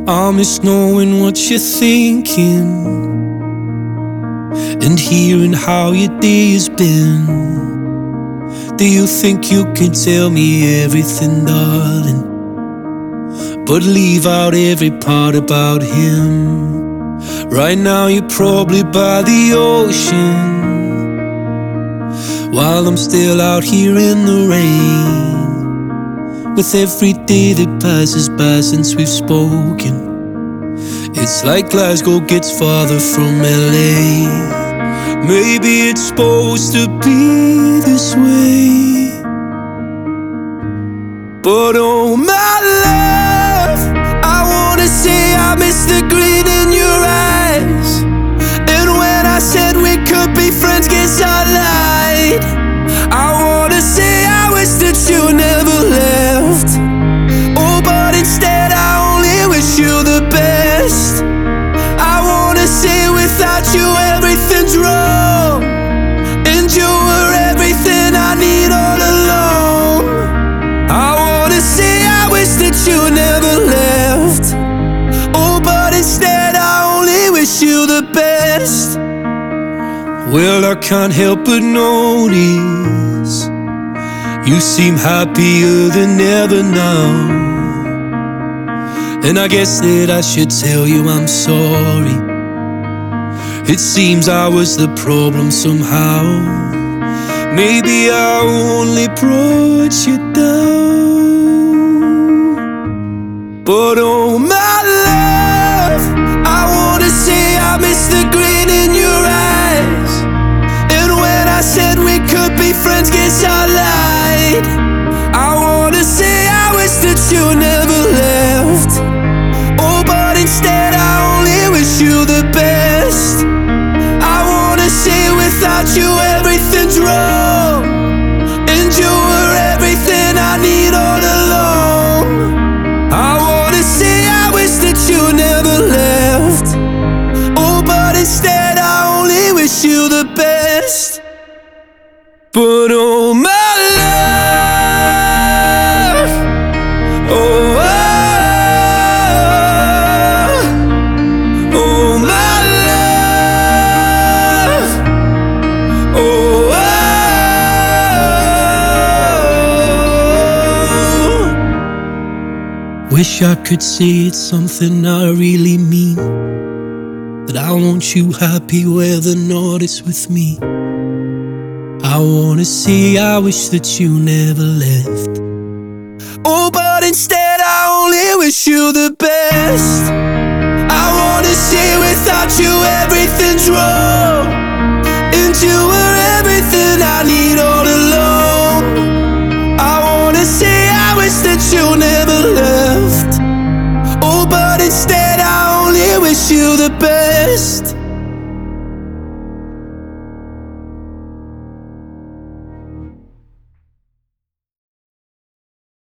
I miss knowing what you're thinking and hearing how your day has been. Do you think you can tell me everything, darling, but leave out every part about him? Right now you're probably by the ocean, while I'm still out here in the rain. With every day that passes by since we've spoken, it's like Glasgow gets farther from LA. Maybe it's supposed to be this way, but oh my love, I wanna say I miss the gleam in your eyes. And when I said we could be friends, guess I lied. I wanna say I wish that you never left. Oh, but instead I only wish you the best. I wanna say without you everything's wrong, and you were everything I need all along. I wanna say I wish that you never left. Oh, but instead I only wish you the best. Well, I can't help but notice you seem happier than ever now, and I guess that I should tell you I'm sorry. It seems I was the problem somehow. Maybe I only brought you down, but oh my love, I wanna say I miss the grin in your eyes. And when I said we could be friends, guess I lied. I wanna say I wish that you never left. Oh, but instead I only wish you the best. I wanna say without you everything's wrong, and you were everything I need all along. I wanna say I wish that you never left. Oh, but instead I only wish you the best. But oh my love, oh, oh my love, oh, wish I could say it's something I really mean, that I want you happy where the north is with me. I wanna say I wish that you never left. Oh, but instead I only wish you the best. I wanna say without you everything's wrong, and you were everything I need all along. I wanna say I wish that you never left. Oh, but instead I only wish you the best.